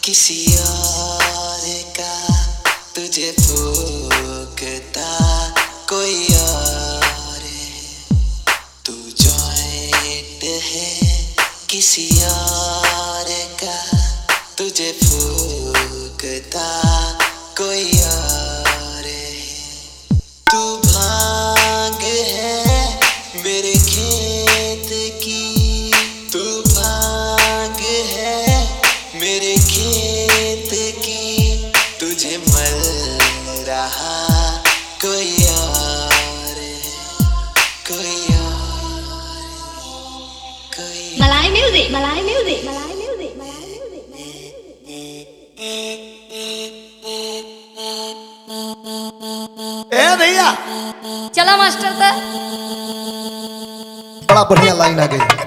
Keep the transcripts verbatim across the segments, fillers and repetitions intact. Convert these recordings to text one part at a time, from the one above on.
किसी और का तुझे फूकता कोई और है, तू जॉइंट है किसी और का तुझे फूकता कोई और है। तू भांग है मेरे खेत की, तू भांग है मेरे खेत की, तुझे मल रहा कोई और है, कोई और कोई। मलाई म्यूजिक मलाई म्यूजिक मलाई म्यूजिक मलाई ए भैया चला मास्टर ता बड़ा बढ़िया लाइन आ गई।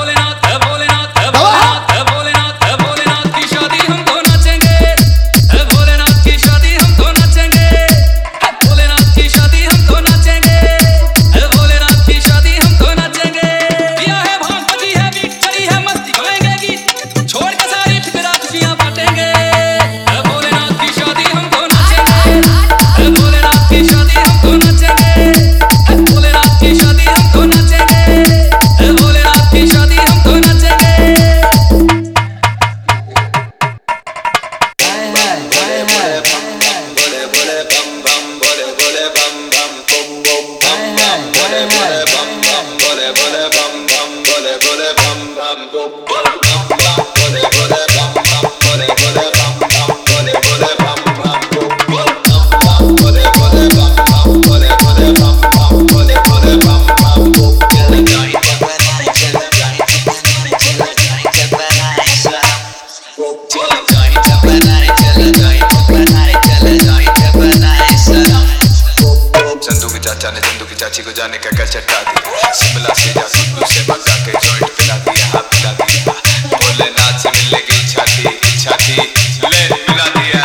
चाचा ने चंदू की चाची को जाने का क्या चट्टा दी, शिमला से जा कुल्लू से मंगा के जॉइंट पिला दिया, हाँ पिला दिया, भोलेनाथ से मिलने की इच्छा थी, इच्छा थी ले मिला दिया।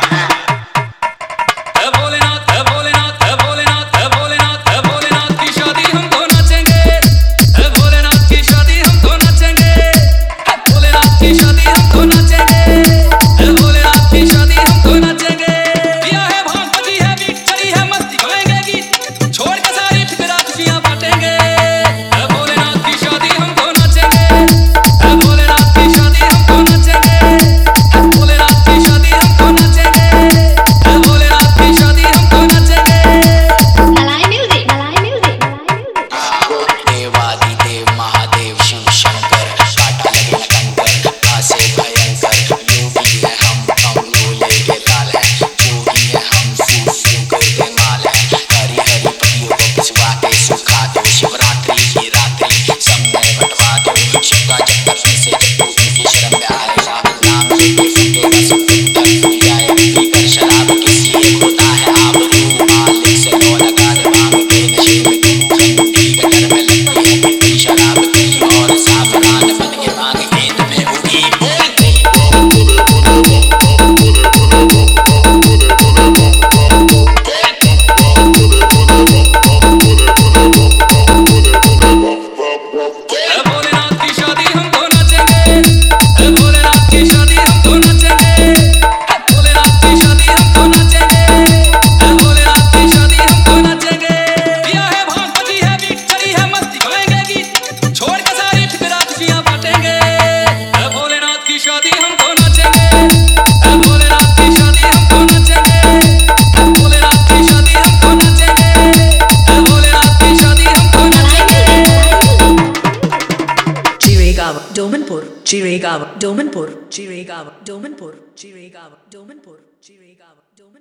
Domanpur, Chiregaon, Domanpur, Chiregaon, Domanpur, Chiregaon, Domanpur, Chiregaon, Domanpur.